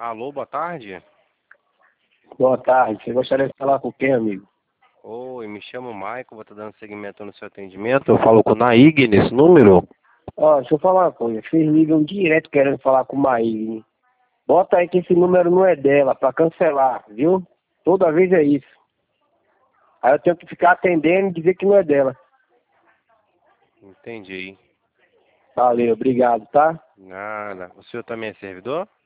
Alô, boa tarde. Boa tarde. Você gostaria de falar com quem, amigo? Oi, me chamo Maicon, vou estar dando seguimento no seu atendimento. Eu falo com o Naig nesse número. Ó, deixa eu falar uma coisa. Vocês ligam direto querendo falar com o Maíra. Bota aí que esse número não é dela, pra cancelar, viu? Toda vez é isso. Aí eu tenho que ficar atendendo e dizer que não é dela. Entendi. Valeu, obrigado, tá? Nada. O senhor também é servidor?